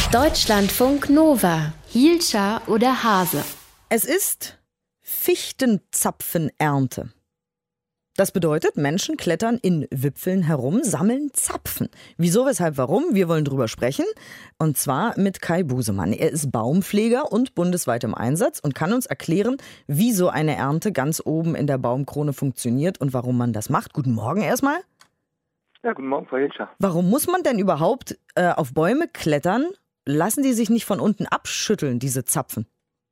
Deutschlandfunk Nova. Hielscher oder Hase? Es ist Fichtenzapfenernte. Das bedeutet, Menschen klettern in Wipfeln herum, sammeln Zapfen. Wieso, weshalb, warum? Wir wollen drüber sprechen. Und zwar mit Kai Busemann. Er ist Baumpfleger und bundesweit im Einsatz und kann uns erklären, wie so eine Ernte ganz oben in der Baumkrone funktioniert und warum man das macht. Guten Morgen erstmal. Ja, guten Morgen, Frau Hielscher. Warum muss man denn überhaupt auf Bäume klettern? Lassen die sich nicht von unten abschütteln, diese Zapfen?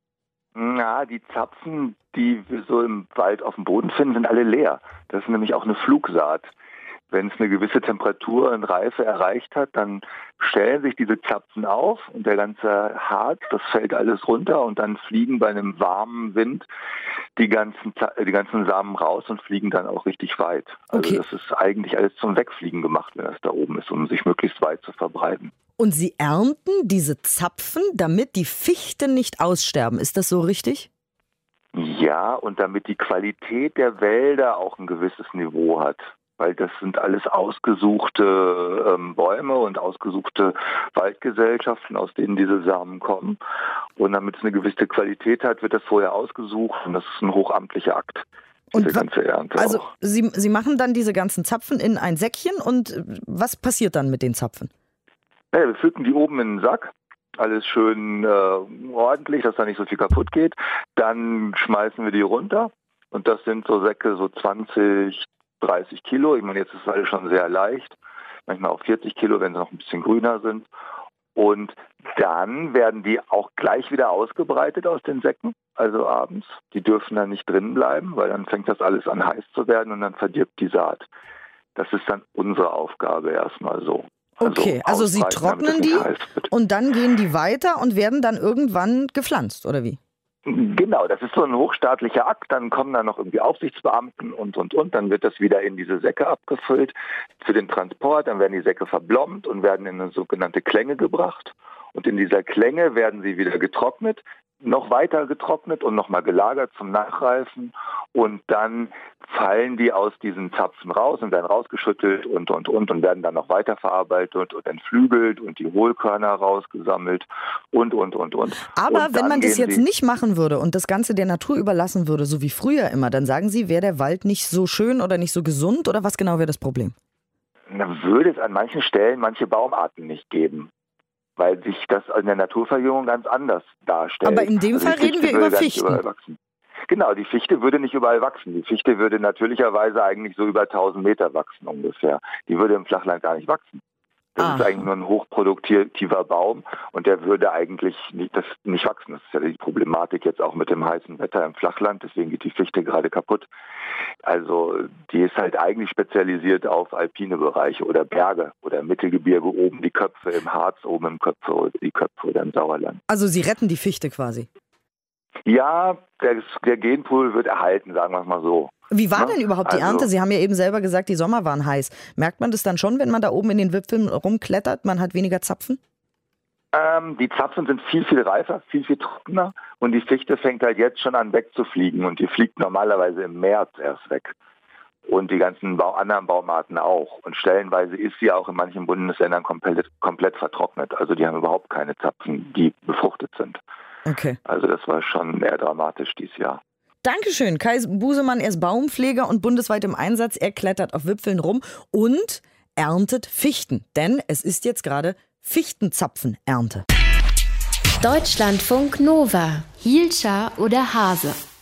Na, die Zapfen, die wir so im Wald auf dem Boden finden, sind alle leer. Das ist nämlich auch eine Flugsaat. Wenn es eine gewisse Temperatur und Reife erreicht hat, dann stellen sich diese Zapfen auf und der ganze Harz, das fällt alles runter und dann fliegen bei einem warmen Wind die ganzen Samen raus und fliegen dann auch richtig weit. Also Okay. Das ist eigentlich alles zum Wegfliegen gemacht, wenn das da oben ist, um sich möglichst weit zu verbreiten. Und sie ernten diese Zapfen, damit die Fichten nicht aussterben. Ist das so richtig? Ja, und damit die Qualität der Wälder auch ein gewisses Niveau hat. Weil das sind alles ausgesuchte Bäume und ausgesuchte Waldgesellschaften, aus denen diese Samen kommen. Und damit es eine gewisse Qualität hat, wird das vorher ausgesucht. Und das ist ein hochamtlicher Akt, diese ganze Ernte Also auch. Sie machen dann diese ganzen Zapfen in ein Säckchen und was passiert dann mit den Zapfen? Naja, wir pflücken die oben in den Sack. Alles schön ordentlich, dass da nicht so viel kaputt geht. Dann schmeißen wir die runter. Und das sind so Säcke, so 20, 30 Kilo. Ich meine, jetzt ist es alles schon sehr leicht. Manchmal auch 40 Kilo, wenn sie noch ein bisschen grüner sind. Und dann werden die auch gleich wieder ausgebreitet aus den Säcken, also abends. Die dürfen dann nicht drin bleiben, weil dann fängt das alles an heiß zu werden und dann verdirbt die Saat. Das ist dann unsere Aufgabe erstmal so. Okay, also Sie ausbreiten, damit trocknen es die nicht heiß wird. und dann gehen die weiter und werden dann irgendwann gepflanzt, oder wie? Genau, das ist so ein hochstaatlicher Akt, dann kommen da noch irgendwie Aufsichtsbeamten und. Dann wird das wieder in diese Säcke abgefüllt für den Transport, dann werden die Säcke verblombt und werden in eine sogenannte Klänge gebracht. Und in dieser Klänge werden sie wieder getrocknet, noch weiter getrocknet und nochmal gelagert zum Nachreifen. Und dann fallen die aus diesen Zapfen raus und werden rausgeschüttelt und werden dann noch weiterverarbeitet und entflügelt und die Hohlkörner rausgesammelt und. Aber Und wenn man dann das gehen jetzt sie- nicht machen würde und das Ganze der Natur überlassen würde, so wie früher immer, dann sagen Sie, wäre der Wald nicht so schön oder nicht so gesund oder was genau wäre das Problem? Dann würde es an manchen Stellen manche Baumarten nicht geben, weil sich das in der Naturverjüngung ganz anders darstellt. Aber in dem Also Fall die reden Fichte wir würde über gar nicht Fichten. überall wachsen. Genau, die Fichte würde nicht überall wachsen. Die Fichte würde natürlicherweise eigentlich so über 1000 Meter wachsen ungefähr. Die würde im Flachland gar nicht wachsen. Das ist eigentlich nur ein hochproduktiver Baum und der würde eigentlich nicht wachsen. Das ist ja die Problematik jetzt auch mit dem heißen Wetter im Flachland, deswegen geht die Fichte gerade kaputt. Also die ist halt eigentlich spezialisiert auf alpine Bereiche oder Berge oder im Mittelgebirge oben die Köpfe, im Harz oben die Köpfe oder im Sauerland. Also Sie retten die Fichte quasi. Ja, der Genpool wird erhalten, sagen wir es mal so. Wie war Ja, denn überhaupt die also- Ernte? Sie haben ja eben selber gesagt, die Sommer waren heiß. Merkt man das dann schon, wenn man da oben in den Wipfeln rumklettert? Man hat weniger Zapfen? Die Zapfen sind viel, viel reifer, viel, viel trockener und die Fichte fängt halt jetzt schon an wegzufliegen und die fliegt normalerweise im März erst weg. Und die ganzen anderen Baumarten auch. Und stellenweise ist sie auch in manchen Bundesländern komplett vertrocknet. Also die haben überhaupt keine Zapfen, die befruchtet sind. Okay. Also das war schon eher dramatisch dieses Jahr. Dankeschön. Kai Busemann, er ist Baumpfleger und bundesweit im Einsatz. Er klettert auf Wipfeln rum und erntet Fichten. Denn es ist jetzt gerade Fichtenzapfenernte. Deutschlandfunk Nova. Hielscher oder Hase?